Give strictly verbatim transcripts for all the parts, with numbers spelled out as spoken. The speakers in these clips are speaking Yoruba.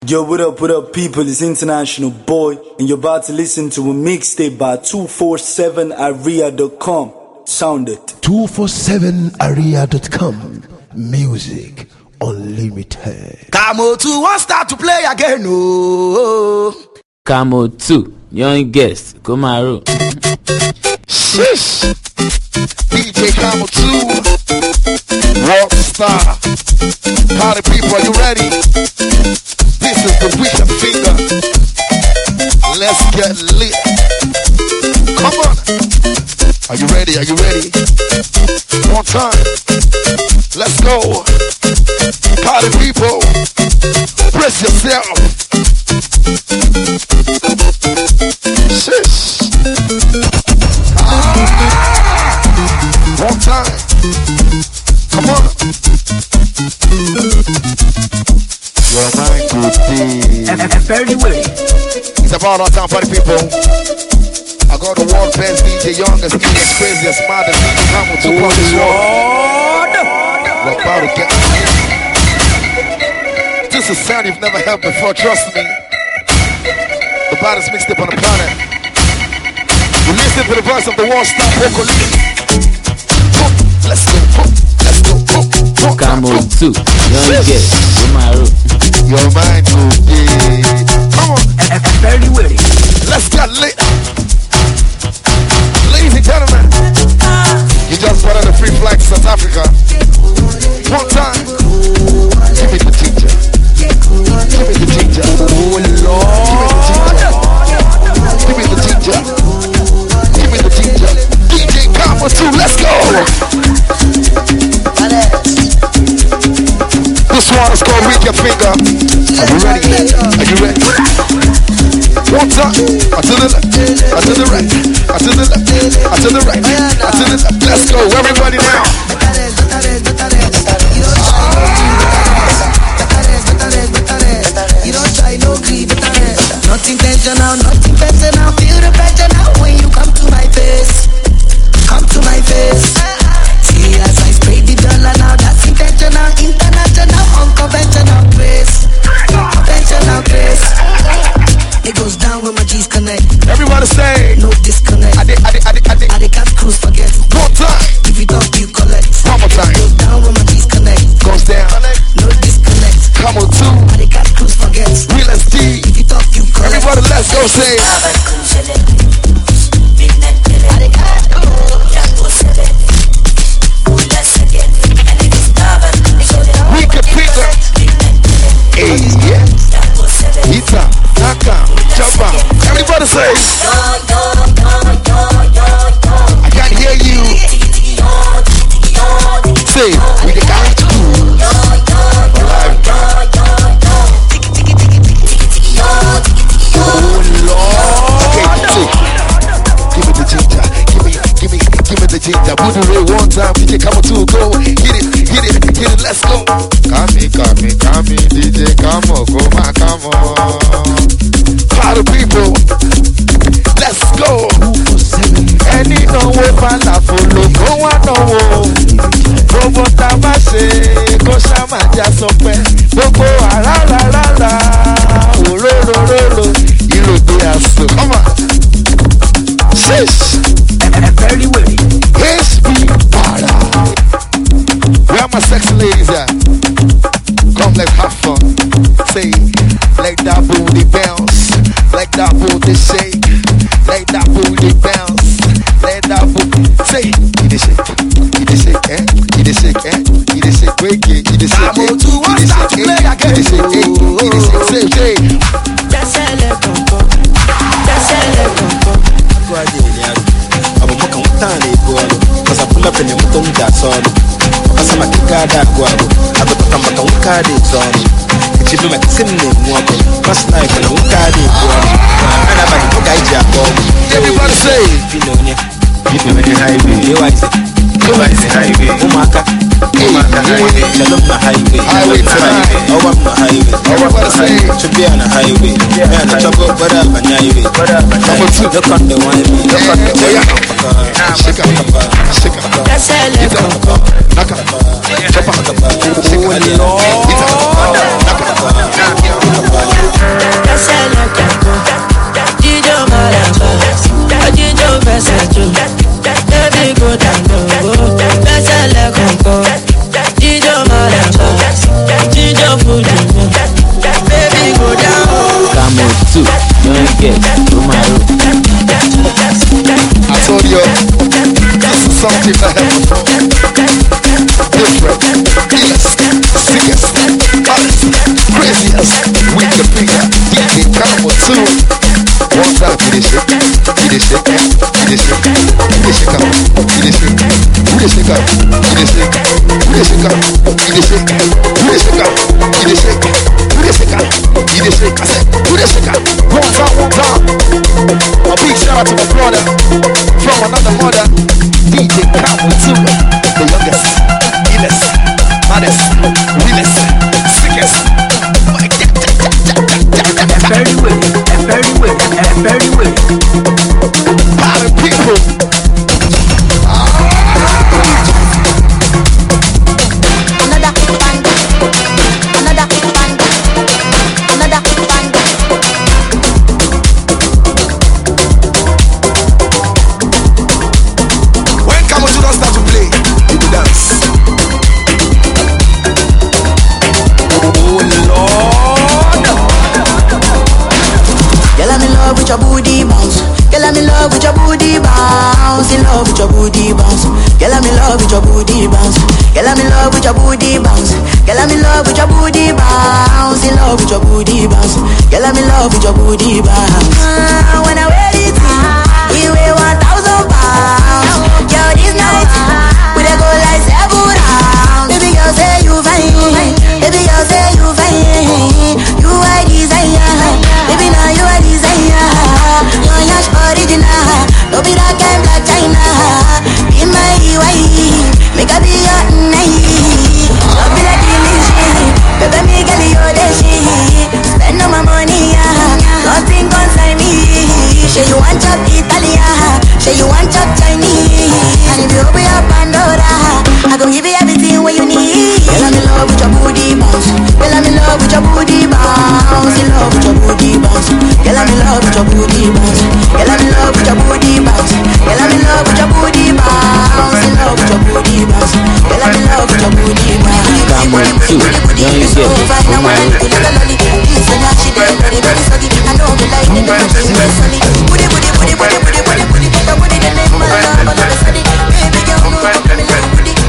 Yo, what up, what up, people? It's International Boy, and you're about to listen to a mixtape by two forty-seven area dot com. Sound it. two forty-seven area dot com. Music Unlimited. Camo two won't start to play again. Oh. Camo two, young guest, Komaru. Shish. D J Camo two, Rockstar. Party people, are you ready? This is the weekend finger. Let's get lit. Come on. Are you ready? Are you ready? One time. Let's go. Party people. Brace yourself. Shish. Ah! One time. Come on. Your mind could be. Very well. It's about our time, party people. I got the world best D J, youngest, newest, craziest, smartest D J Camo two on this world. We're about to get. This is sound you've never heard before, trust me. The baddest mixtape on the planet. You listen to the voice of the world star vocalist. Let's go, let's go, go, go. Camo two, young guest, Komaru. Your mind will be. Come on. Very well. Let's get lit. Ladies and gentlemen, you just bought the free flag to South Africa. One time. Give me the teacher. Give me the teacher. Oh Lord. Give me the teacher. Give me the teacher. D J Camo two, let's go. This one is called Weak Your Finger. Are you ready? Are you ready? One time. I to the left. I to the right. I to the left. I to the right. I to the left. Let's go. Everybody now. You don't try no greed. Not intentional, not intentional. Feel the pressure now when you come to my face. Come to my face. See as I spray the dollar now. That's intentional, international, unconventional grace. Conventional grace. It goes down when my G's connect. Everybody say. No disconnect. I did, I did, I did, I did. I did can't cruise forget. One time. If you don't, you collect. One more time. It goes down when my G's connect. Goes down. No disconnect. Camo two. I did can't cruise forget. Real S D. If you talk, you collect. Everybody, let's go say. We can pick up. Hey, yeah. Ita, Naka, Jabba. Everybody say. I can't hear you. Say, we the guy to cruise. Oh Lord. Okay, say. Give me the ginger. Give me, give me, give me the ginger. Put the roll one time. D J Camo two, go. Hit it, hit it, hit it. Let's go. Come in, come in, come in. D J Camo, go my Camo. Party people. Let's go. Any no way fala follow. Go on no way. Gbogbo ta bá ṣe kó ṣá máa já sọpẹ́. Gbogbo àràràràrà òróróróró ìrògbé àṣọ. Come on. Shish. Very well. H B Para. Where are my sexy ladies at? Come, let's have fun. Say, let that booty bounce. Let that booty shake. Let that booty bounce. Let that booty. Say, you the shake. You the shake, eh? You the shake, eh? You the shake, break it. You the shake, eh? You the shake, eh? You the shake, eh? You the shake, say, say. That's a level. That's a level. I'm a mutane guago, cause I pull up in the mutum that's all. Cause I'm a kikada guago, I go to Tamaka Ukadi zone. It's you like Simne Mwako, first night in a Ukadi guago. And I'm like, okay, Jacob. Everybody say, Pinonia, give me the highway. You are the highway. Umaka, Umaka highway. Shalom na highway. Highway tonight. Oh, I'm the highway. Everybody say, should be on a highway. And the trouble, but I'm a highway. Look on the wine, look on the way. shake up, shake up. That's a level. Knock up, jump up, shake up, do the shaker, do the shaker, do the shaker, do the shaker, I said, do the shaker. One time, one time. A big shout out to my brother from another mother, D J Camo two, the youngest, illest, baddest, realest, sickest. Very well, very well, very well. Power people. Another bang, another bang, another bang. When Kamotu don't start to play, you will dance. Oh Lord. Girl, I'm in love with your booty bounce. Girl, I'm in love with your booty bounce. In love with your booty bounce. Girl, I'm in love with your booty bounce. Girl, I'm in love with your booty bounce. Girl, I'm in love with your booty bounce. In love with your booty bounce. Girl, I'm in love with your booty bounce. Ah, when I wear it, you weigh one thousand pounds. Yo, this night, we dey go like seven rounds. Baby girl, say you fine. Baby girl, say you fine. You are desire. Baby, now you are desire. You're yash original. Don't be that kind black China. Be my wife. Make a be your night. Don't be like delicious. Baby, me girl, you're the shit. Spend all my money, yeah. Nothing concern me. Say you want chop Italian. Say you want chop Chinese. And if you open your Pandora, I gon' give you everything what you need. Girl, I'm in love with your booty bounce. Girl, I'm in love with your booty bounce. In love with your booty bounce. Girl, I'm in love with your booty bounce. Girl, I'm in love with your booty bounce. Girl, I'm in love with your booty bounce. In love with your booty bounce. Girl, I'm in love with your booty bounce. Come on, too. Don't you get it? Come on. I know you like it. Booty, booty, booty, booty, booty, booty, booty, the booty, the name, my love, all of a sudden. Baby girl, no, come in like booty.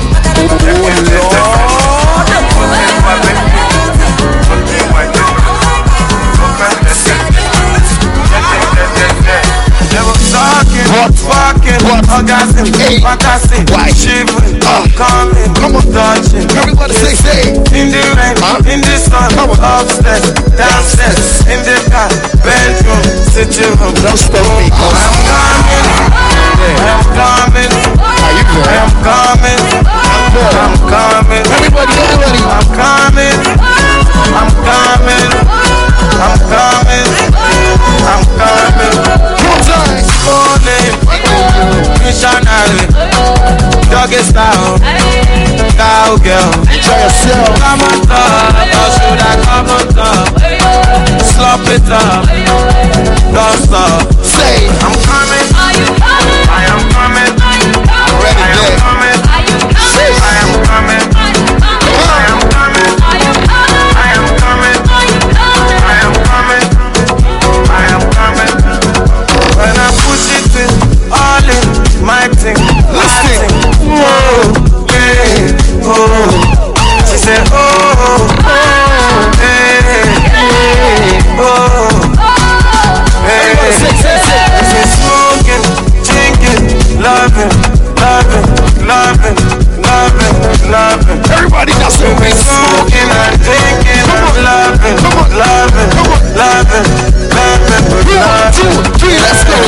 What? Walking, What? orgasm, Hey. fantasy, Why? shivering, Uh. coming, Come on. touching. Everybody say, say. In the rain, Huh? in the sun, Come on. upstairs, downstairs, in the car, bedroom, sitting room. Don't stop me, I cause am coming, I am coming, are you I good? am coming, I'm coming, Everybody, everybody. I'm coming, I'm coming, I'm coming, I'm coming. One time. Morning, missionary, doggy style, cowgirl. Enjoy yourself. Come on top, or should I come on top? Slop it up, don't stop. Say. I'm coming, I am coming, I'm ready I am there. coming, Say. I am coming, I am coming, I am coming, I am coming, I am coming. When I push it in, all in, my thing, my Listen. thing. Whoa, hey, oh. She said, oh, oh, hey, oh, hey. Say, say, say. I said, smoking, drinking, loving, loving, loving, loving, loving. Everybody now say, We man. smoking and drinking and loving, loving, loving, loving, One, loving. two, three, let's go.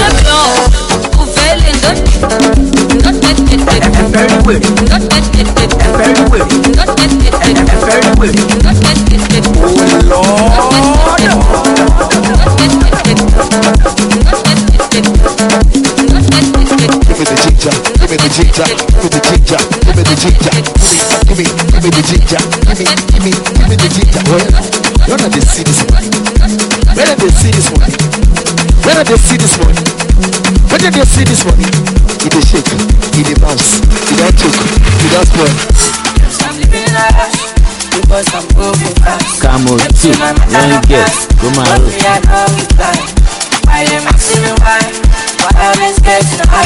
Very well, very well, very well. Give me the ginger, give me the ginger, give me the ginger, give me the ginger, give me, give me the ginger, give me, give me, give me the ginger. Well, where did they see this one? Where did they see this one? Where did they see this one? Where did they see this one? It dey shake, it dey bounce, it don't choke, it don't spoil. Come on, too. Don't you get it? Come on. I am asking me why, why I always get to the high.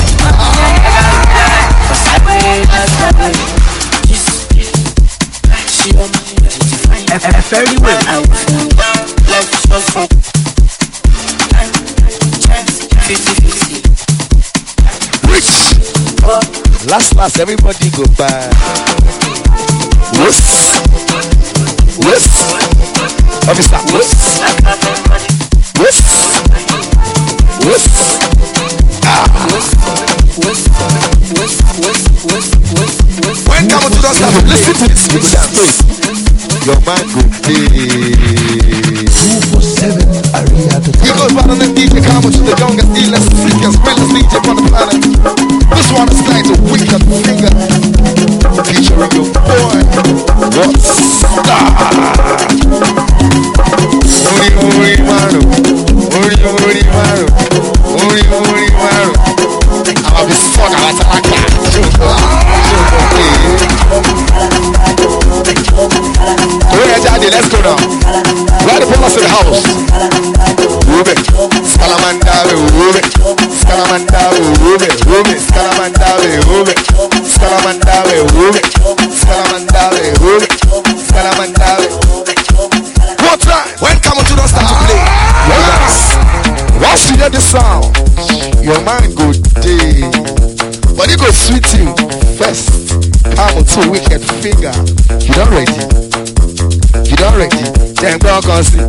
Cause I wear it as my way. She on my Very well. life is just for fifty fifty. Rich! Last, last, everybody go by. Whoops! Officer, whisk, whisk, whisk. Ah. When come to the start, listen to this. You go dance. Your man go two four seven area dot com. You go by the D J Kamo to the youngest, illest, sickest, realest D J on the planet. This one is like a wicked finger. Featuring your boy, Rockstar. Ori ori maro, ori ori maro, ori ori maro. I'll be fucked out of that cat. Let's go now. Right upon us in the house. Rube, Scalamandave, Rube, Scalamandave, Rube, Rube, Scalamandave, Rube, Scalamandave, Rube, Scalamandave, Rube, Scalamandave. One time, when come to the start to play. Yes. Once you hear the sound, your mind go day. But it go sweet you first. Come to wicked finger. You not ready? You don't ready? Then go and see.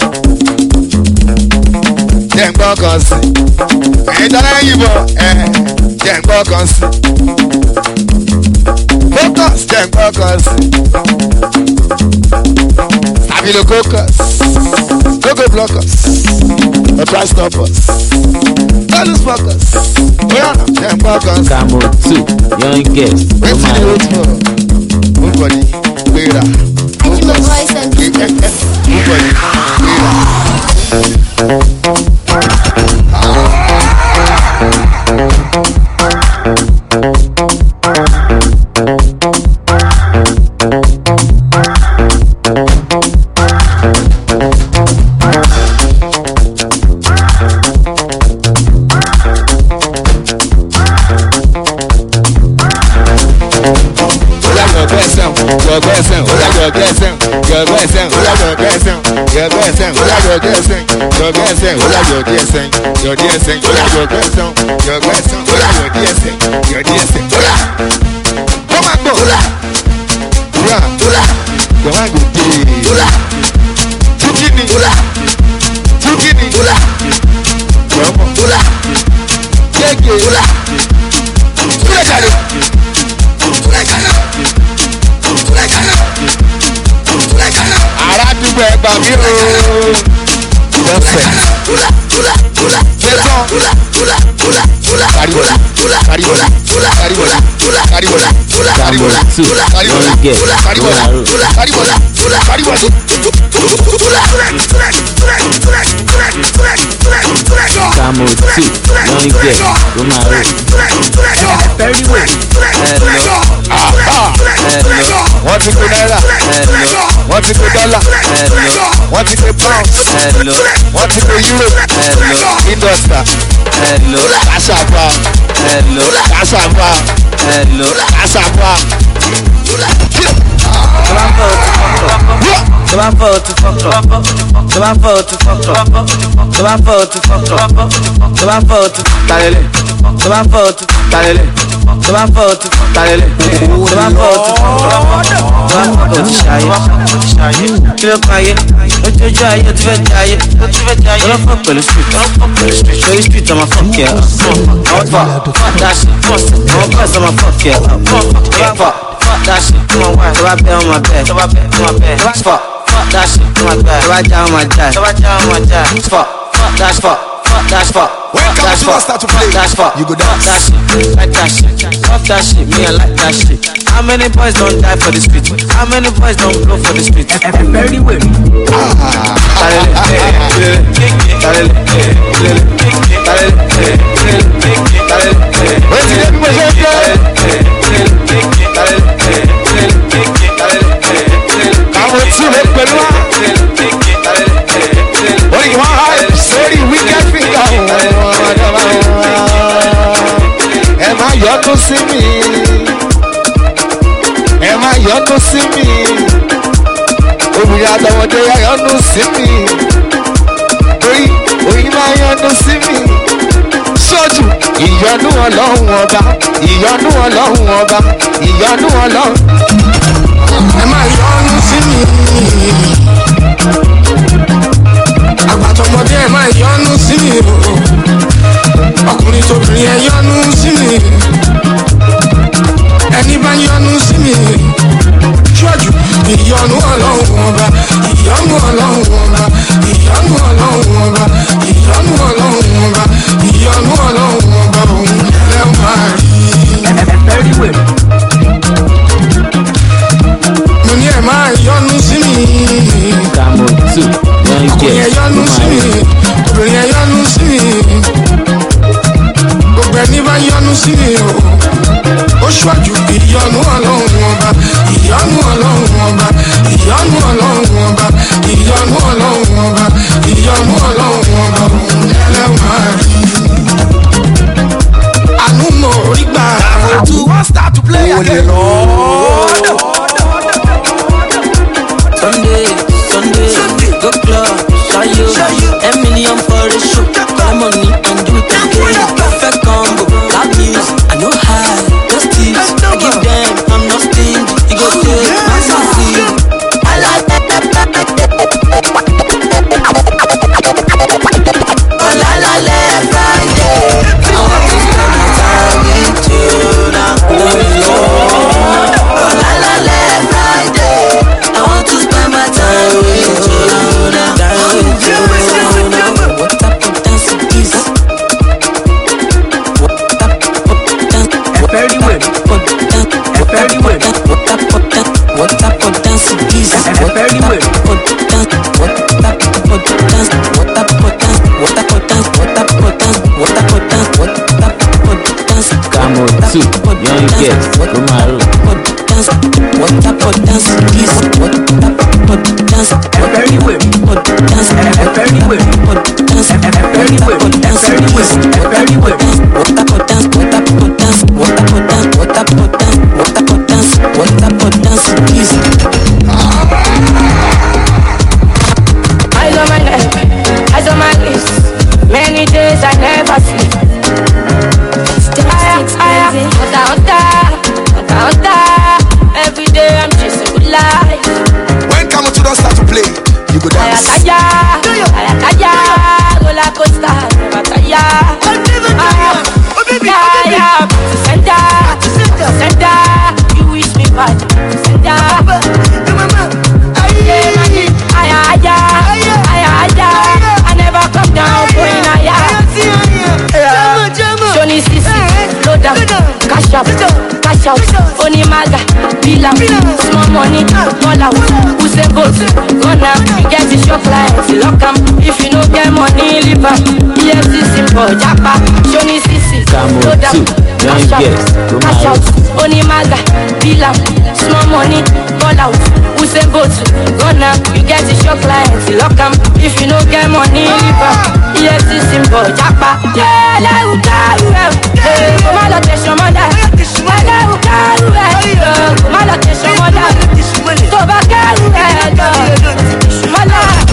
Then go and see. And then you go. Then go and see. Focus. Then go and see. Stabilo focus. Go go blockers. No try stop us. No lose focus. Then go and see. Camo two, young guest. Wait till the road for. Nobody. Wait up. The voice and Your blessing, your blessing, your blessing, your blessing, your blessing, your blessing, your blessing, your blessing, your blessing, your blessing, your blessing, your blessing, your blessing. Come on, go. Ura, ura, come on, go. Ura, tukini, ura, tukini, ura, come on, ura, keke, ura, ura kalo, ura kalo. Aládùúgbò ẹgbà mi ooo. Lọ́sẹ̀. Ṣetán. Kariwola. Kariwola. Kariwola. Kariwola. Kariwola. Kariwola. Kariwola. Kariwola. Kariwola. Camo two, young guest. Go my road. Very well. Hello. Hello. Wọ́n ti kó náírà. Hello. Wọ́n ti kó dọ́là. Hello. Wọ́n ti kó pounds. Hello. Wọ́n ti kó euro. Hello. Indọ́sítà. Hello. Kásàpá. Hello. Kásàpá. Hello. Kásàpá. The one for to fuck up. The one for to fuck up. The one for to fuck up. The one for to talele. The one for to talele. The one for to talele. The one for to the one for to shy. Kilo kaye. Ojo jaye, ojo jaye, ojo jaye. Don't fuck with the street. Show you street, I'ma fuck yeah. Fuck, fuck that shit. Fuck, fuck, I'ma fuck yeah. Fuck, fuck. Fuck that shit, come on, why? So I bet on my bed, so I bet on my bed. Fuck, fuck that shit, come on, so I down my jack, so I down my jack. Fuck, fuck that fuck, fuck that fuck. When comes to start to play, that's fuck. You go Fuck that dance. shit, like that shit. Fuck that shit, me I like that shit. How many boys don't die for the street? How many boys don't blow for the street? Very well. Yọ̀tún sí mi, ẹ má yọ̀tún sí mi, obìnrin àtọwọ́dé yọ̀tún sí mi, orí oyin máa yọ̀tún sí mi, sọ́jú ìyọ̀nú ọlọ́run ọba, ìyọ̀nú ọlọ́run ọba, ìyọ̀nú ọlọ́run. Ẹ má yọ̀tún sí mi, ọlọ́run ọba ìyọ́nú ọlọ́run ọba ìyọ́nú ọlọ́run ọba ìyọ́nú ọlọ́run ọba ìyọ́nú ọlọ́run ọba òun lẹ́ máa rí. Very well. mo ní ẹ̀ máa yọ́nú sí mi. Kamo two young ọkùnrin ẹ̀ girls yọ́nú sí mi obìnrin ẹ̀ yọ́nú sí mi gbogbo ẹni bá yọ́nú sí mi o ó ṣáájú ìyọ́nú ọlọ́run ọba ìyọ́nú ọlọ́run ọba ìyọ́nú ọlọ́run ọba ìyọ́nú ọlọ́run ọba ìyọ́nú ọlọ́run ọba òun lẹ́wọ̀n rí. àánú mo rí gbà. two one start to play again. Sunday, Sunday, go club, Shayo, a million for a show, come on me and do it again. Perfect combo, loud music, I know high, just tips, I give them, I'm not stingy, you go take my sassy. I like that, that, that, that, that. Oh la la la, Friday, I want to spend my time with you now, Lord. Oh la la la, Friday, I want to spend my time with you now. What type of dance is this? What type of dance? Very well. Very well. What type of dance? What type of dance is this? Very well. What type of dance? What type of dance? What type of dance? What type of dance? What type of dance? What type of dance? What type of dance? Kamo two young girls Kumaru. What type of dance is this? What type of dance? Very well. What dance? Very well. What dance? Very well. Very well. Very well. What type of dance? What type of dance? What type of dance? What type of dance? What type of dance? What type of dance is this? Eyes on my neck, eyes on my lips. Many days I never sleep. Higher, higher, hunter, hunter, hunter, hunter. Every day I'm chasing good life. When come to don't start to play, you go dance. Ayakaya, ayakaya, roller coaster, never tire. Fire up to center, center. You wish me back to center. Yeah, money, aya, aya, aya, aya. I never come down, going higher. Johnny Sisi, load up, cash up, cash out. Only maga, bill out, small money, all out. Who say go to, run up, get the shop clients, lock 'em. If you no get money, leave 'em. E F C simple, japa, Johnny Sisi, load up, cash up, cash out. Only maga, bill out, small money, all out. Who say go to, run up, you get the shop clients, lock 'em. If you no get money, leave 'em. E F C simple, japa, yeah, la ukaru, eh, come on, let's show my dad. La ukaru, eh, come on, let's show my dad. Go back, eh, go, my dad.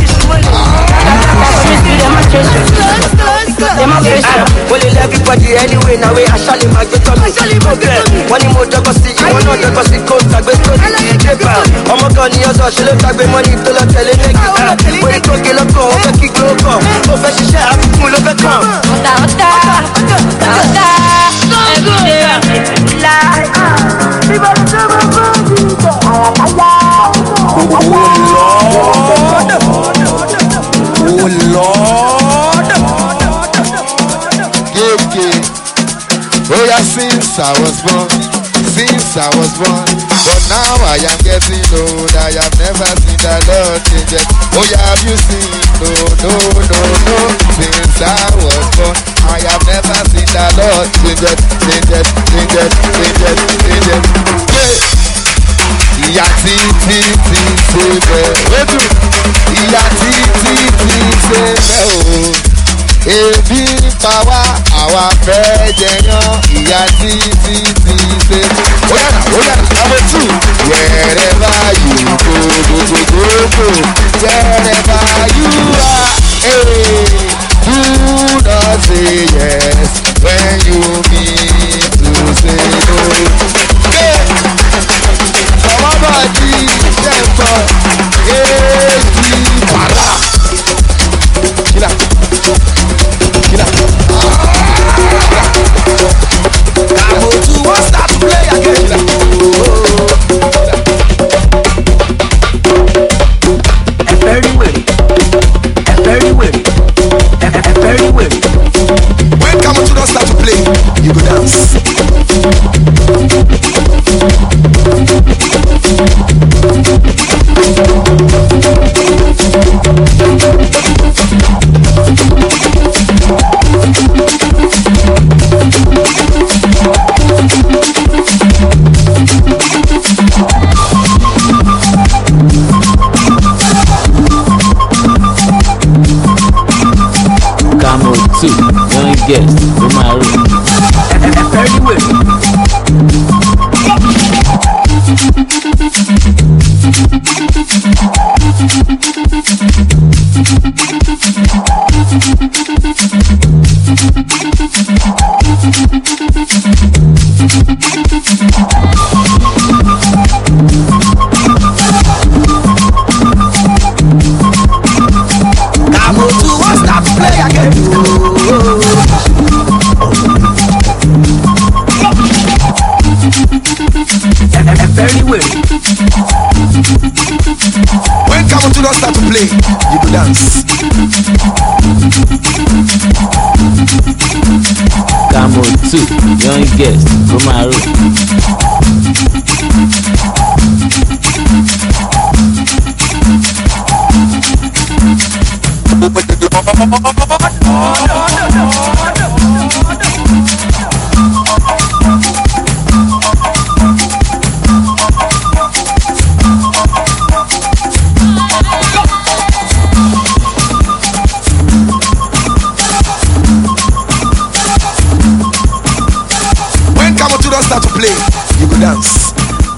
Well, everybody anyway, now we actually might get on the one more dog see you, one other dog see cold, I bet you. I'm a gun, you're so she'll have money to the telling. When it goes, get a go, I'll kick you go. Oh, fresh share, I'm full of a come. Every day I'm live. Oh Lord, yeah, yeah. Oh yeah, since I was born, since I was born, but now I am getting old. I have never seen the Lord change it. Oh yeah, have you seen? No, no, no, no. Since I was born, I have never seen the Lord change it, change it, change it, change it, change it. Yeah. Ìyá tí tí tí ṣe bẹ́ẹ̀ ìyá tí tí tí ṣe bẹ́ẹ̀ o ebi ń pa wá àwa fẹ́ jẹyán ìyá tí tí tí ṣe ó yàrá ó yàrá number two wherever you go go go go go wherever you are hey, do not say yes when you mean to say no. Yeah. Somebody temper, eighty para. Killer, killer. Now go to one start to play again. Young guest, go my room. Very well. Very well. When Camo two don't start to play, you go dance. Camo two, young guest, go my room. Start to play, you go dance.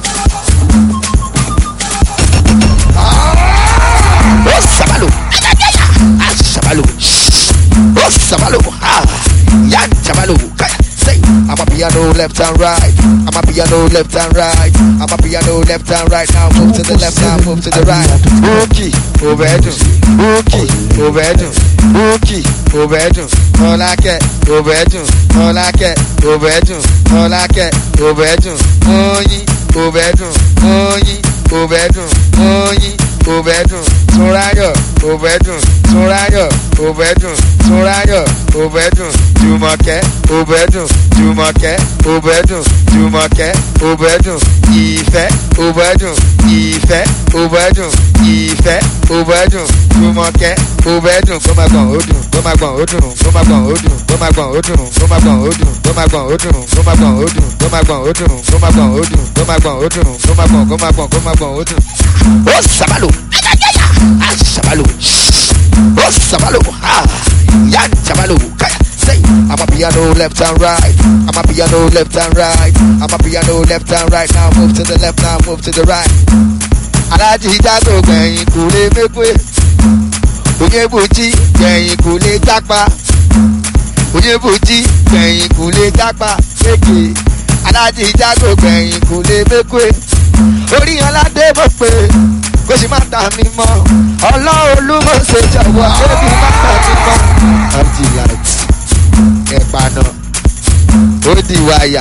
Oh Sabalo, ah Sabalo, oh Sabalo, ah Yan Sabalo. Say, I'm a piano left and right. I'm a piano left and right. I'm a piano left and right. Now move to the left, now move to the right. Okay, overdo, okay, overdo, okay, overdo. All I get, overdo, all I get, overdo, all I get, overdo. Oyi, overdo, oyi, overdo, oyi, overdo. Turayo, overdo, Turayo, overdo, Turayo, overdo. Jumoke, overdo, Jumoke, overdo, Jumoke, overdo. Ife, overdo, Ife, overdo, Ife, overdo. Jumoke, overdo. Come on, odu, come on, odu, come on, odu, come on, odu, come on, odu, come on, odu, come on, odu, come on, odu, come on, odu, come on, odu, come on, come on, come on, odu. Oh Sabalo, ah Sabalo, oh Sabalo, ah Yan Sabalo. Say, I'm a piano left and right. I'm a piano left and right. I'm a piano left and right. Now move to the left, now move to the right. Alaji Jago gẹ̀yìn kule mekwe. Onyebuchi gẹ̀yìn kule takpa. Onyebuchi gẹ̀yìn kule takpa. Eke. Alaji Jago gẹ̀yìn kule mekwe. Orí aládé mo pé kó sì má ta mi mọ́. Ọlọ́run olúmọ̀ ṣe jọ̀wọ́ ẹbí má ta mi mọ́. Empty lights. Ẹ̀pànà ó di wáyà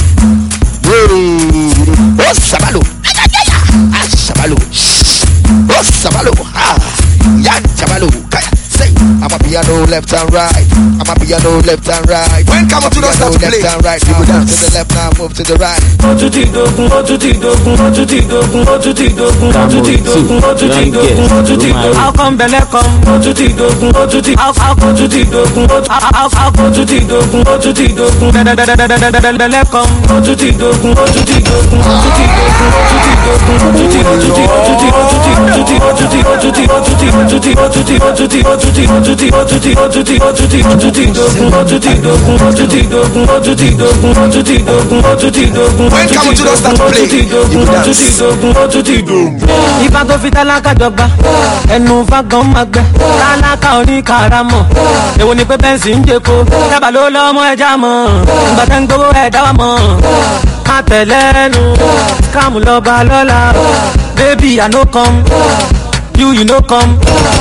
ó Sabalo á Sabalo ó Sabalo á Yan Sabalo. Say, I'm a piano left and right. I'm a piano left and right. When Camo two don't start to play, left and right. Now move to the left, now move to the right. How come Bele come? How how how how how Bele come? When Camo two don't start to play, you go dance. Ìbá tó fi tálákà jọgbá, ẹnu fagbọ́n máa gbẹ. Tálákà oní karamọ̀, èwo ni pé bẹ́ǹsì ń jẹ́ko. Dábàá ló lọ́mọ ẹja mọ̀, ìgbà tẹ́ ń gbowó ẹ̀dá wa mọ̀. Má tẹ̀lẹ́nu, Camo lọ́ba lọ́la. Baby, I no come, you you no come.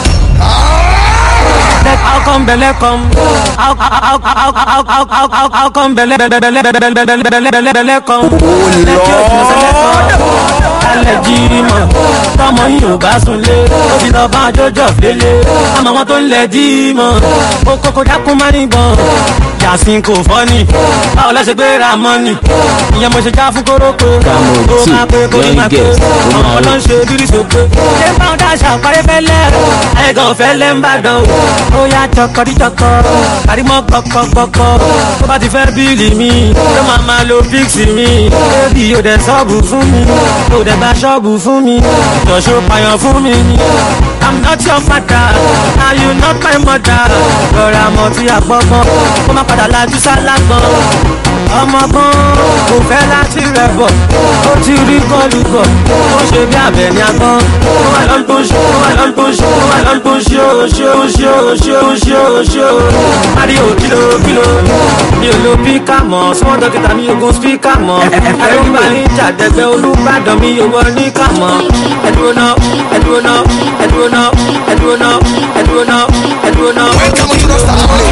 How come Bele come? How how how how how how how how come Bele Bele Bele Bele Bele Bele come? Oh Lord. kálẹ̀ jí mọ̀ tọmọ yìí ò bá sunlé ó ti lọ bá jọjọ félé àmọ́ wọn tó ń lẹ̀ jí mọ̀ ó kókó dákún má níbọn yàsín kò fọ́ ni báwo lẹ́sẹ̀ gbé ra mọ́nì ìyẹn mo ṣe já fún kórópè ó máa pé kó ní máa pé ọmọ ló ń ṣe bírí sópé ṣé ń bá wọn dáṣà parí fẹ́lẹ́ ẹ̀gàn fẹ́lẹ́ ń bàdàn ó yá jọkọ̀díjọkọ̀ kárímọ́ gbọ́kọ̀gbọ́kọ̀ tó bá ti fẹ́ bíìlì mi ló máa máa lo píksì mi bébì yóò dẹ̀ sọ́ọ̀bù fún mi yóò dẹ̀ gba ṣọ́ọ̀bù fún mi ìtọ̀ṣó payàn fún mi ni. I'm not your father, are you not my mother? Rọra mọ̀ tí a gbọ́gbọ́n kó má padà lajú sálágbọ́n. Ọmọ kan kò fẹ́ láti rẹ̀ bọ̀, ó ti rí bọ́ọ̀lù gọ̀, ó ṣe bí abẹ ní agbọ́n. Ó wà lọ́n tó ń ṣe, ó wà lọ́n tó ń ṣe, ó wà lọ́n tó ń ṣe ó ṣe ó ṣe ó ṣe ó ṣe ó ṣe ó. Mario kìlò kìlò, mi ò lo píkà mọ̀, small dókítà mi ò gun spíkà mọ̀. Àyọ̀kúbà ní ìjàdẹ̀gbẹ́ Olúbàdàn mi ò wọ ní kà mọ̀. Ẹ̀dúró náà, ẹ̀dúró náà, ẹ̀dúró náà. Ẹ̀dúró náà, ẹ̀dúró náà, ẹ̀dúró náà. When come on, you don't start playing.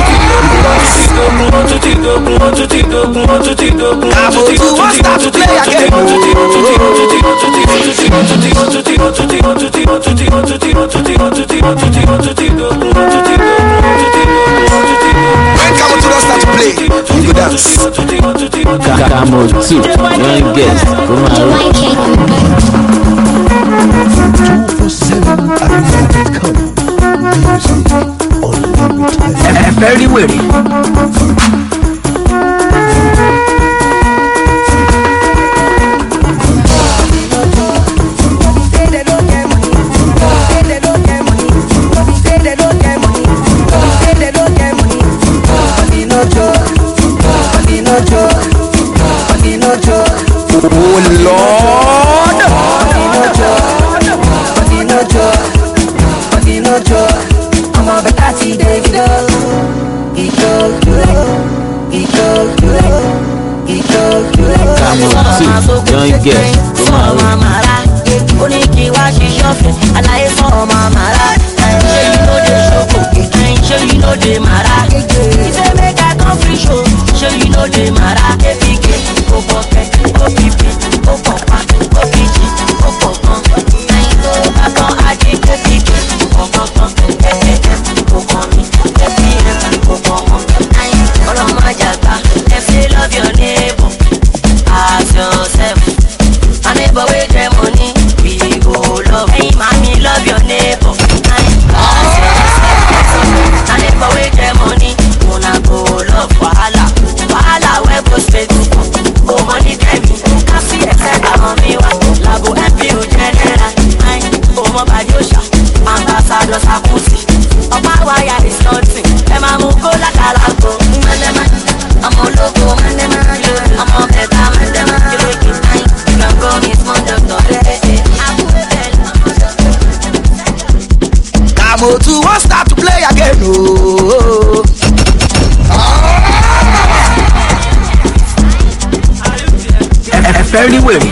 When come on, you don't start to play. You dance. Kamo two, young guest, come on. two four seven arena dot com. Music unlimited. Very weary. Oh Lord. I'm a better see David. He told you like, he told you like, he told you like. Kamo two, young guest, come on. Oniki wa she shopping, alaye for mama ra. Say you know the show, say you know the mara. He say make I come free show, say you know the mara. A big go pocket, go pipi, go papa, go pichi, go papa. I go back on aji, go pipi, go papa, eh eh eh, go come me, eh eh go come. I all of my jaga, if you love your neighbor, ask yourself, my neighbor with their money. Hey, mommy, love your neighbor. I never wait their money. Wanna go love wahala, wahala where go straight. Go money tell me, I see a set on me. Lago help you general. I oh my body osha, ambassador sakusi. Oh my wire is nothing. Emma muko la kalago. I'm a logo, I'm a better man. I can go miss my doctor. Kamo two won't start to play again. Oh. Very weary.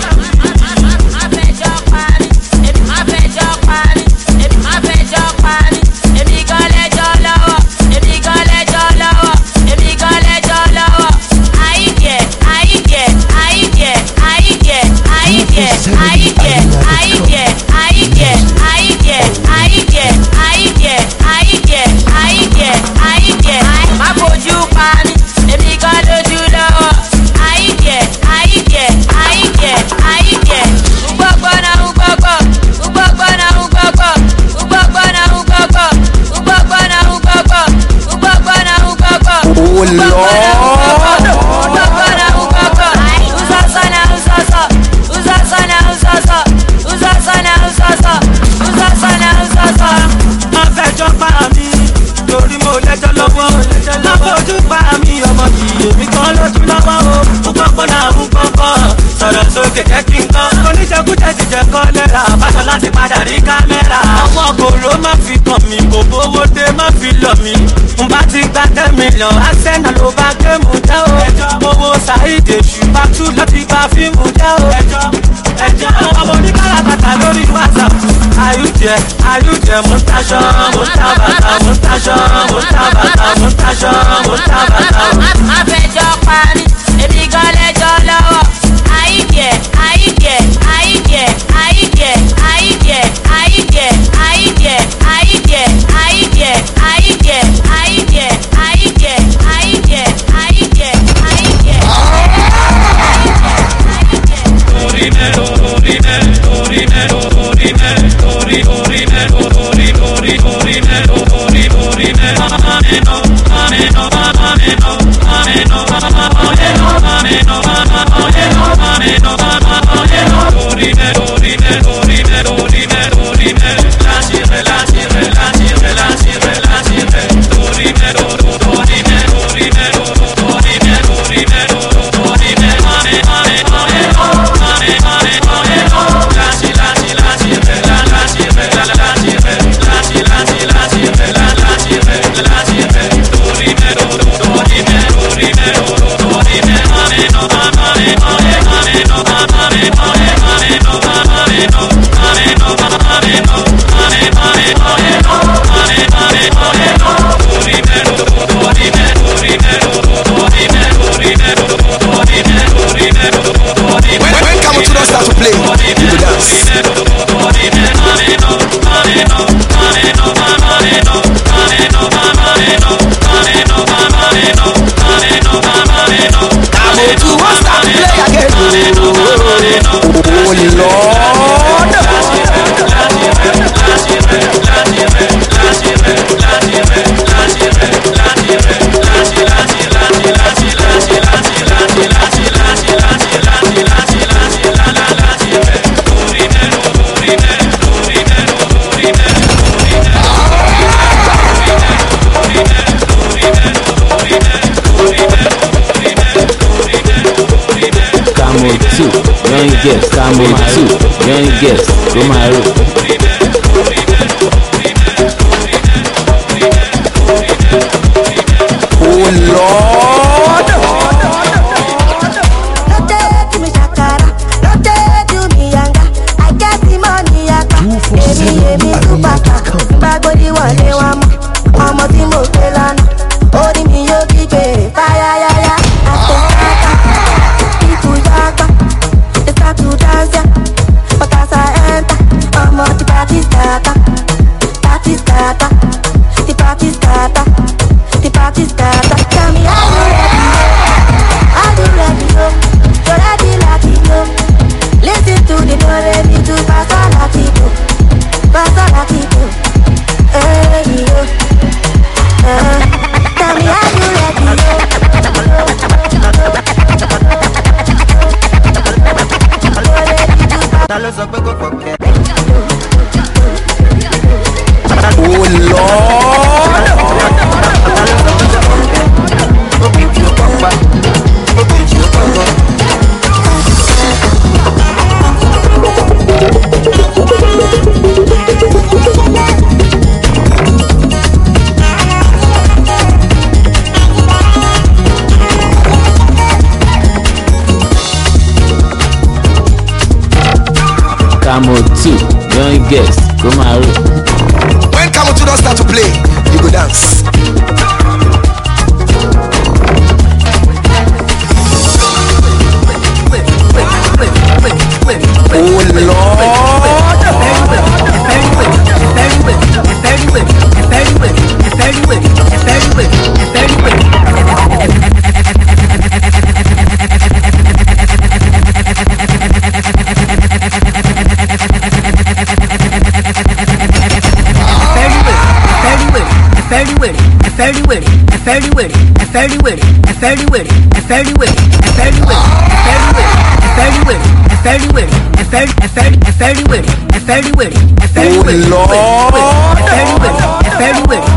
Láti padà rí kámẹ́rà. Àwọn kòró má fi kàn mí, kò bówó dé má fi lọ mí. N bá ti gba ten million, Arsenal ló bá géèmù jẹ́ o. Ẹjọ́ owó Saheed Èṣù bá tú láti gba fíìmù jẹ́ o. Ẹjọ́ ẹjọ́ ọmọ oníkàrà bàtà lórí WhatsApp. Àyùjẹ àyùjẹ mo ń taṣọ, mo ń ta bàtà, mo ń taṣọ, mo ń ta bàtà, mo ń taṣọ, mo ń ta bàtà. Àfẹjọ́ parí, èmi gan lẹ́jọ́ lọ́wọ́. Àyíjẹ àyíjẹ àyíjẹ Young guest, I'm with two. Young guest, go my room. Oh Lord! No day to me shakara, no day to me yanga. I get the money yaka. Baby, baby, tupaka. Bagodi wale wama, mama timo kelana. Ori mi yogi be, fire ya ya. Ateka, people yaka. They start to dance ya, but as I enter, I'm on the party starter, party starter, the party starter. The party starter. Tell me how you ready, how you ready, yo. You're ready like it, yo. Listen to the no ready to pass on like it, yo. Pass on like it, yo. Hey, yo. Uh, tell me how you ready, yo. Oh Lord! Camo two, young guest, go my room. When Camo two don't start to play, you go dance. Oh Fairly witty, fairly witty, fairly witty, fairly witty, fairly witty, fairly witty, fairly witty, fairly witty, fairly witty, fairly witty, fairly witty, fairly witty, fairly witty, fairly witty.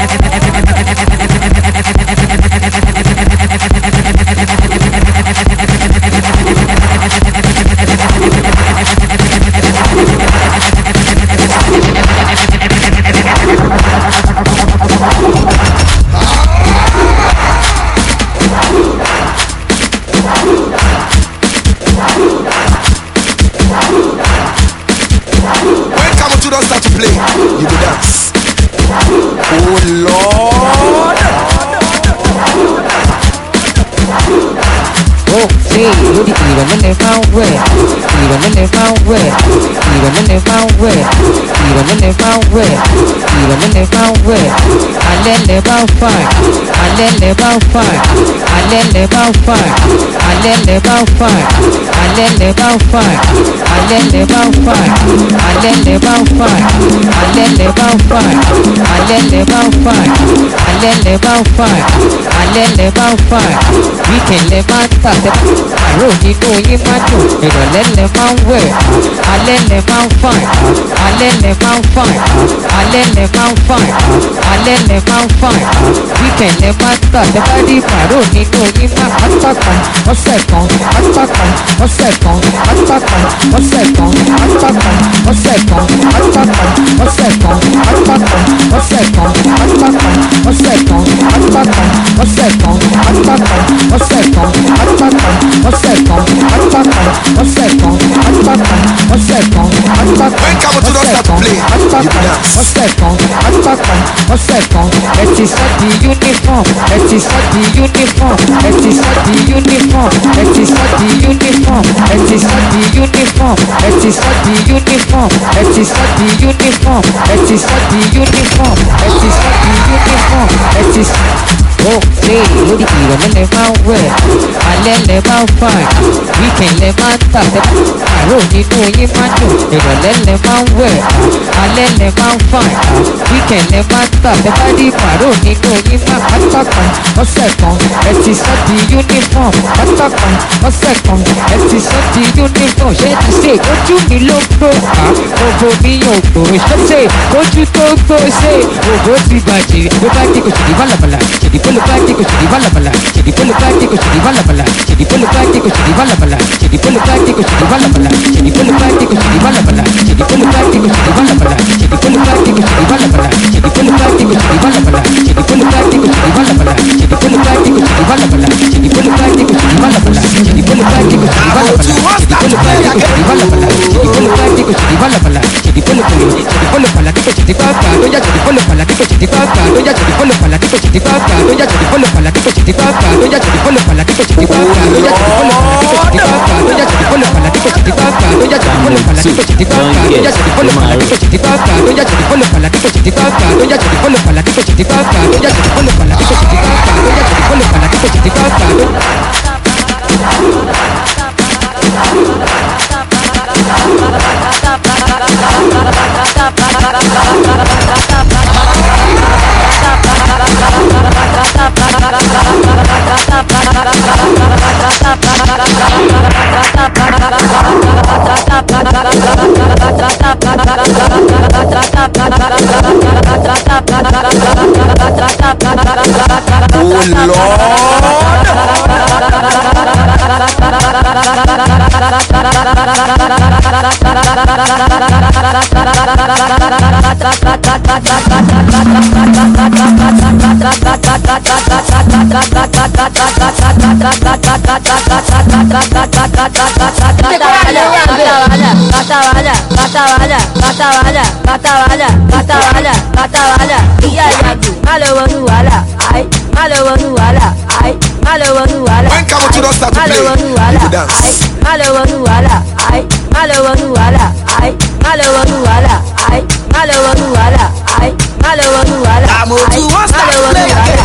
Don't start to play, you go dance. Oh Lord! Oh, see, you the even when they found where, even when they found where, even when they found where, even when they found where, even when they found where. I let them out fire, I let them out fire, I let them out fire, alẹ́ lẹ bá fà alẹ́ lẹ bá fà alẹ́ lẹ bá fà alẹ́ lẹ bá fà alẹ́ lẹ bá fà alẹ́ lẹ bá fà alẹ́ lẹ bá fà alẹ́ lẹ bá fà weekend lẹ máa ń tà tẹ́ àárò nínú yín máa dùn ìrọ̀lẹ́ lẹ máa ń wẹ̀ alẹ́ lẹ máa ń fà alẹ́ lẹ máa ń fà alẹ́ lẹ máa ń fà alẹ́ lẹ máa ń fà weekend lẹ máa ń tà tẹ́ bá rí àárò nínú yín máa pátá kan ọ̀sẹ̀ kan pátá kan ọ̀sẹ̀ kan pátá kan ọ̀sẹ̀ kan pátá kan ọ̀sẹ̀ kan pátá kan ọ̀sẹ̀ kan pátá kan ọ̀sẹ̀ kan pátá kan ọ̀sẹ̀ kan pátá kan ọ̀sẹ̀ kan pátá kan ọ̀sẹ̀ kan pátá kan ọ̀sẹ̀ kan pátá kan ọ̀sẹ̀ kan pátá kan ọ̀sẹ̀ kan pátá kan When come to the start to play, you dance. ọ̀sẹ̀ kan pátá kan ọ̀sẹ̀ kan ẹ ti sọ di uniform ẹ ti sọ di uniform ẹ ti sọ di uniform ẹ ti sọ di uniform ẹ ti sọ di uniform ẹ ti sọ di uniform ẹ ti sọ di uniform ẹ ti sọ di uniform ẹ ti sọ di uniform ẹ ti sọ. ó ṣe lórí ìrọ̀lẹ́ lẹ máa ń wẹ̀ alẹ́ lẹ máa ń fà weekend lẹ máa ń tà àárò nínú yín máa dùn ìrọ̀lẹ́ lẹ máa ń wẹ̀ alẹ́ lẹ máa ń fà weekend lẹ máa ń tà tẹ́ bá rí àárò nínú yín máa pátá kan ọ̀sẹ̀ kan ẹ ti sọ di uniform pátá kan ọ̀sẹ̀ kan ẹ ti sọ di uniform ṣé ti ṣe ojú mi ló gbó ká òbò mi yàn ògbòrò ṣé ṣe ojú tó gbó ṣe òbò ti bàjẹ́ ló bá dé kò sì di bálabàlà ṣèdí pé ló bá dé kò sì di bálabàlà ṣèdí pé ló bá dé kò sì di bálabàlà ṣèdí pé ló bá dé kò sì di bálabàlà ṣèdí pé ló bá dé kò sì di bálabàlà ṣèdí pé ló bá dé kò sì di bálabàlà ṣèdí pé ló bá dé kò sì di bálabàlà ṣèdí pé ló bá dé kò sì di bálabàlà ṣèdí pé ló bá dé kò sì di bálabàlà ṣèdí pé ló bá dé kò sì di bálabàlà ṣèdí pé ló bá dé kò sì di bálabàlà ṣèdí pé ló bá dé kò sì di bálabàlà ṣèdí pé ló bá dé kò sì di bálabàlà ṣèdí pé ló bá dé kò sì di bálabàlà ṣèdí pé ló bá dé kò sì di bálabàlà ṣèdí pé ló ṣèdí pé ló pàlà kíkò ṣèdí pàápàá tó yá ṣèdí pé ló pàlà kíkò ṣèdí pàápàá tó yá ṣèdí pé ló pàlà kíkò ṣèdí pàápàá tó yá ṣèdí pé ló pàlà kíkò ṣèdí pàápàá tó yá ṣèdí pé ló pàlà kíkò ṣèdí pàápàá tó yá ṣèdí pé ló pàlà kíkò ṣèdí pàápàá tó yá ṣèdí pé ló pàlà kíkò ṣèdí pàápàá tó yá ṣèdí pé ló pàlà kíkò ṣèdí pàápàá tó yá ṣèdí pé ló pàlà kíkò ṣèdí pàápàá tó yá ṣèdí pé ló pàlà kíkò ṣèdí pàápàá tó yá ṣèdí pé ló pàlà kíkò ṣèdí pàápàá tó yá ṣèdí pé ló pàlà kíkò ṣèdí pàápàá tó yá ṣèdí pé ló pàlà kíkò ṣèdí When come to the start to play, you dance. I'm on to one start to play again.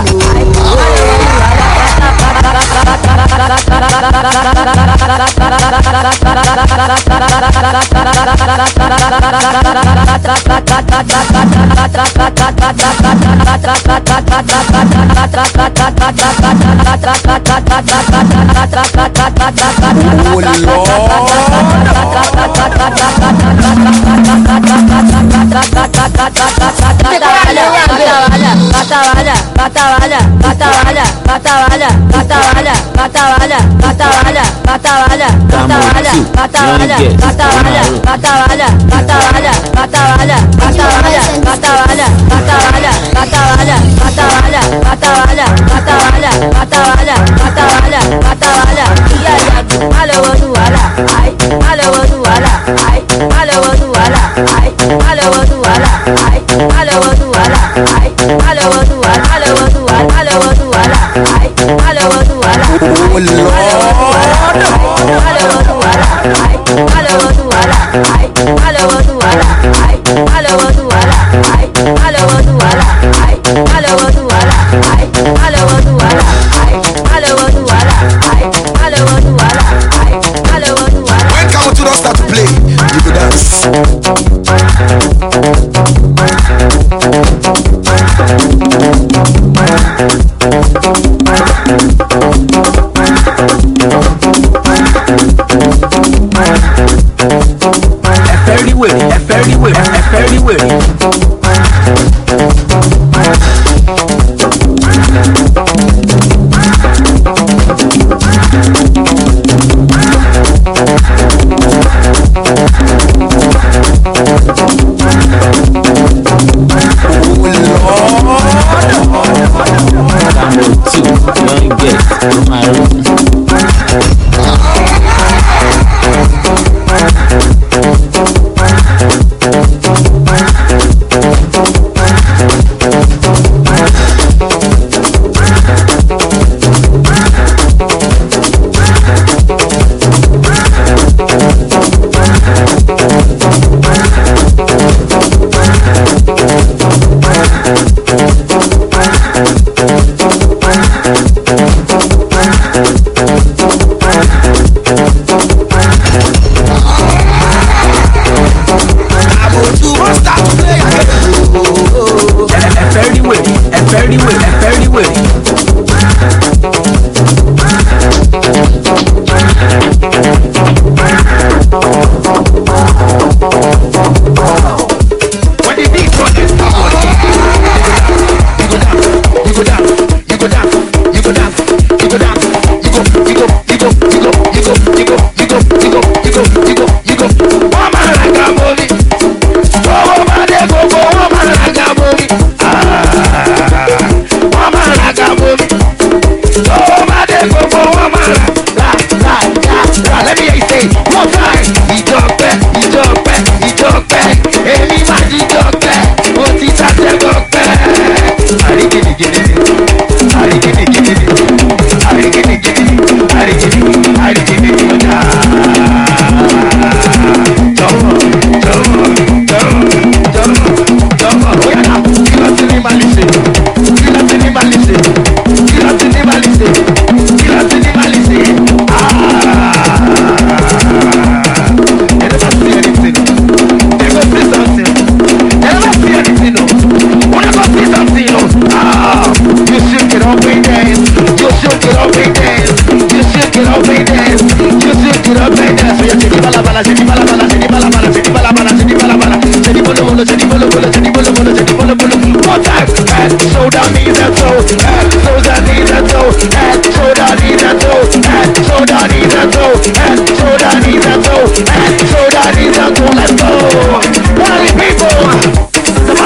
Hello,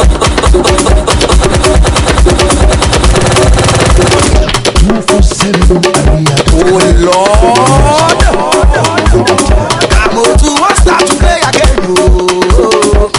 two four seven area. Oh Lord, I'm going to start to play again. Oh.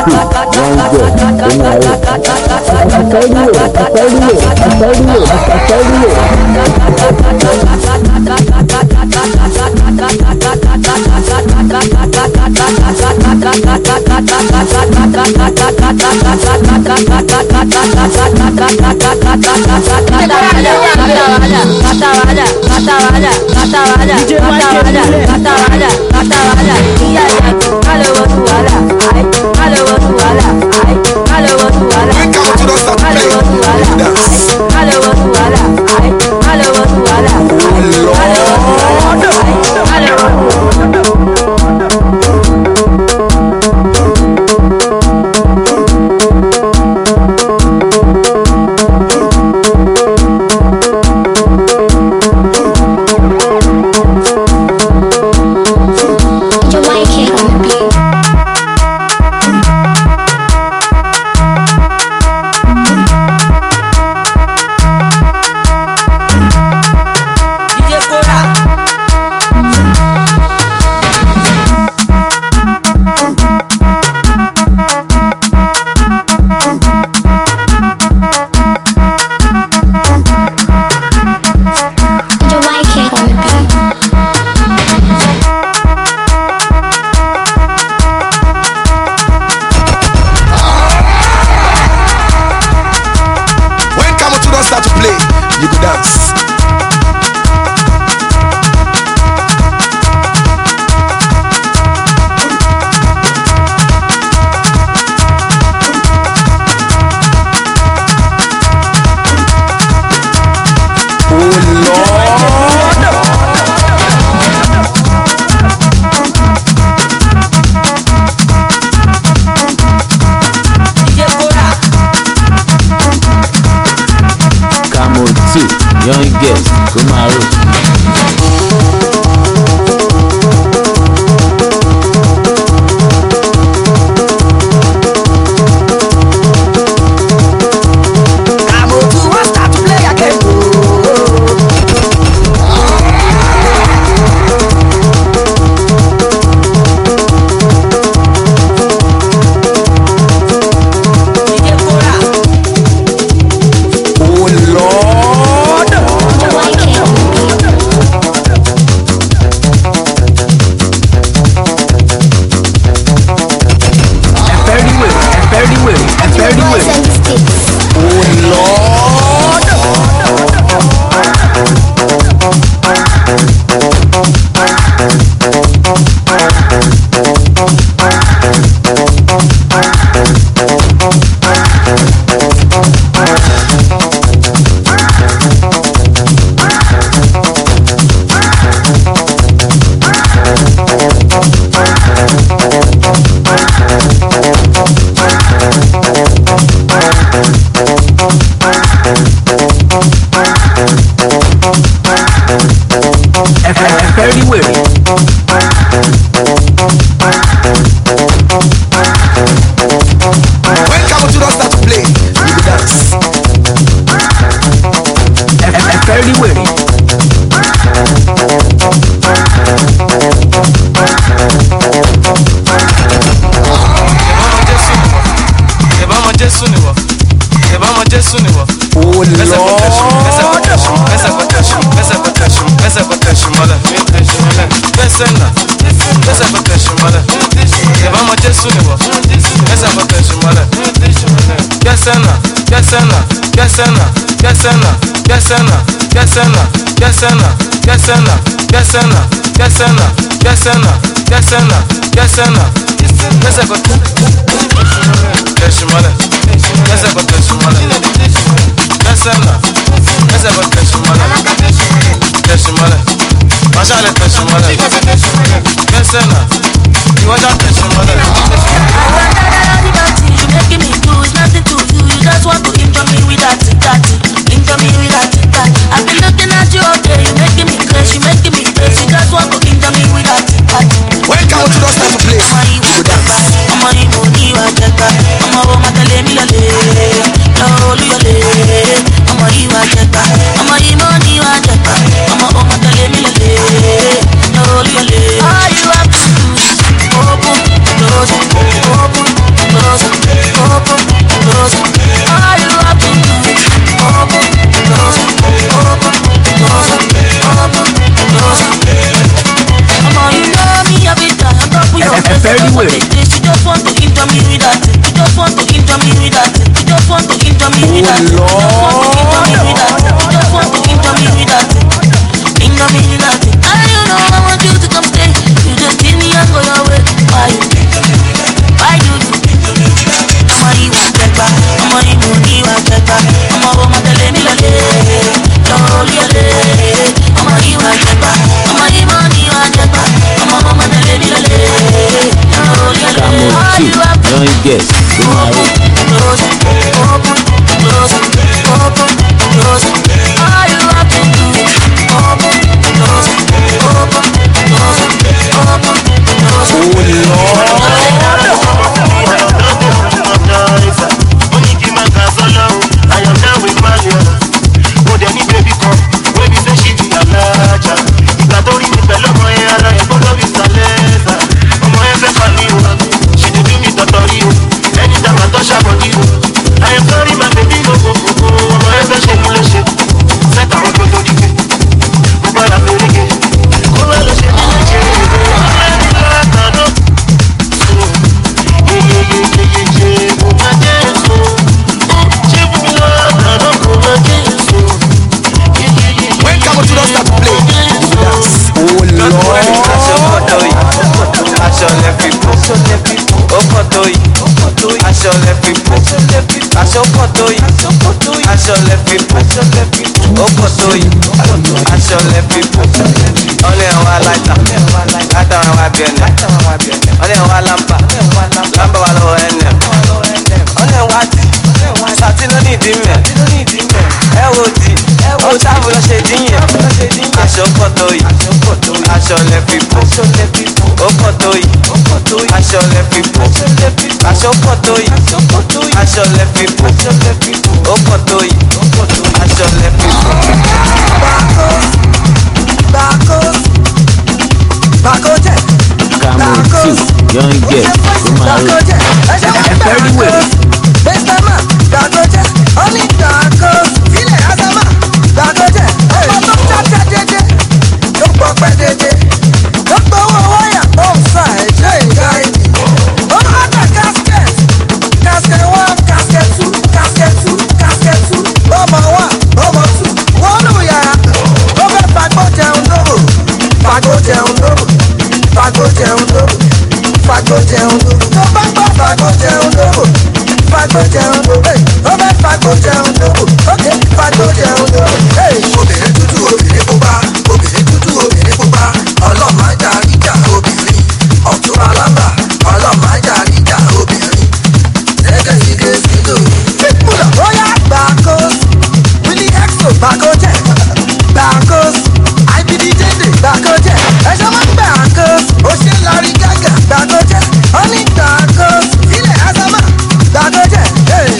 Young guest, Kumaru. Very weary. When Camel to start to play, you will dance. Very weary. Oh All you have to do me with that. You just want to injure me with that. Injure me with that. And you know I want you to come stay. You just leave me and go your way. Why you? Why you? I'ma you want that back. I'ma you money want that back. I'ma go my tele mi lale. Lole lale. I'ma you want that back. I'ma you money want that back. I'ma go my tele mi lale. Lole lale. All you have to Don't get open, close, open, close, open, close. All you have to do is open, close, open, close, open, close. Oh Lord. I am down with my love. Oh, they need baby come. Baby say she be a larger. If I don't even tell my hair, I am gonna be salesa. I'm gonna have a new one. She did do me totally. Anytime I touch her body, I am sorry, my baby. No, go, go, go. I'm gonna have a shame, no shame. Set her up to the game. Go buy a very game. Go buy a shame, no shame. Let me laugh, I know. Yeah, yeah, yeah, yeah, yeah. Go buy a shame. When come to us start to play, dance. Oh Lord. Aṣọ lẹ fi bò, ó pọ̀ tó yìí. Aṣọ lẹ fi bò, aṣọ pọ̀ tó yìí. Aṣọ lẹ fi bò, ó pọ̀ tó yìí. Aṣọ lẹ fi bò. Ọlẹ́ wa láìta, láìta wa bí ẹnẹ. Ọlẹ́ wa lámbà, lámbà wa lọ́wọ́ ẹnẹ. Ọlẹ́ wa tì, ṣàtì ló ní ìdí mẹ́. Ẹ wo di, ó sáàbù lọ ṣe díyẹn. Aṣọ pọ̀ tó yìí, aṣọ lẹ fi bò, ó pọ̀ tó yìí. Aṣọ lẹ fi bò, aṣọ pọ̀ tó yìí. Aṣọ lẹ fi bò, ó pọ̀ tó yìí. Aṣọ lẹ fi bò. Bacos, Bacos, Camel two, young get from my road. very well. Bestama, Bacos, only Bacos, File Azama, Bacos, ọmọ tó cha jẹjẹ, ló pọ̀ pẹ́ jẹjẹ, ló gbowó wáyà tó ń sa ẹ̀jẹ̀ ìgbà ìdí. Ó máa ta casket, casket one, casket two, casket two, casket two, ọmọ one, ọmọ two, wọ́n lù yàrá, ó fẹ́ fagbó jẹun lóru, fagbó jẹun lóru, fagbó jẹun lóru, fagbó jẹun lóru, tó bá gbọ́ fagbó jẹun lóru, fagbó jẹun lóru, ó fẹ́ fagbó jẹun lóru, ókè fagbó jẹun lóru. Obìnrin dúdú obìnrin pupa, obìnrin dúdú obìnrin pupa, ọlọ́màjà ríjà obìnrin, ọ̀tún alábà, ọlọ́màjà ríjà obìnrin, ṣẹ́gẹ̀ṣẹ̀gẹ̀ sílò. Fífúnà ó yá Bacos, Willie Exo Bacos jẹ́, Bacos, I B D Jende Bacos jẹ́, ẹ̀ṣọ́ máa ń Bacos, ó ṣe Larry Gaga Bacos jẹ́, ó ní Bacos, File Azama Bacos jẹ́.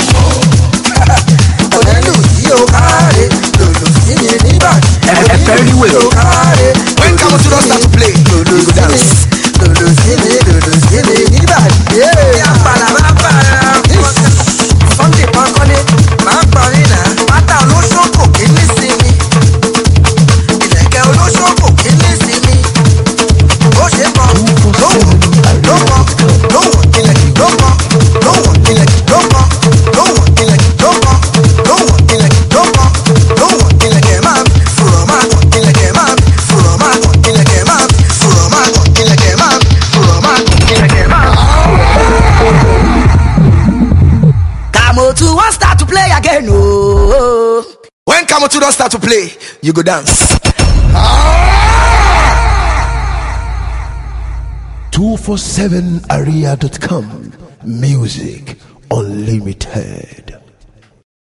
Onílù tí ó káre, lòlù sí mi níbàdí. Very well. When come to us start to play, Lòlù sí mi, lòlù sí mi, lòlù sí mi níbàdí. Àpàlà máa bàrà. Sunday Pankole máa ń parí náà. Pátá olóṣòkò kì í ní sinmi. Ìlẹ̀kẹ̀ olóṣòkò kì í ní sinmi. Ó ṣe kan, lówó, lówó, lówó, ìlẹ̀kẹ̀ ló kan, lówó, ìlẹ̀kẹ̀ ló kan, lówó, ìlẹ̀kẹ̀ ló kan, lówó, ìlẹ̀kẹ̀ ló kan, lówó, ìlẹ̀kẹ̀ máa ń fùrọ̀ máa kàn, ìlẹ̀kẹ̀ máa ń fùrọ̀ máa kàn, ìlẹ̀kẹ̀ máa ń fùrọ̀ máa kàn, ìlẹ̀kẹ̀ máa ń fùrọ̀ máa kàn, ìlẹ̀kẹ̀ máa ń. Kamotu wan start to play again, oh. when come to us start to play, you go dance. two four seven area dot com Music Unlimited.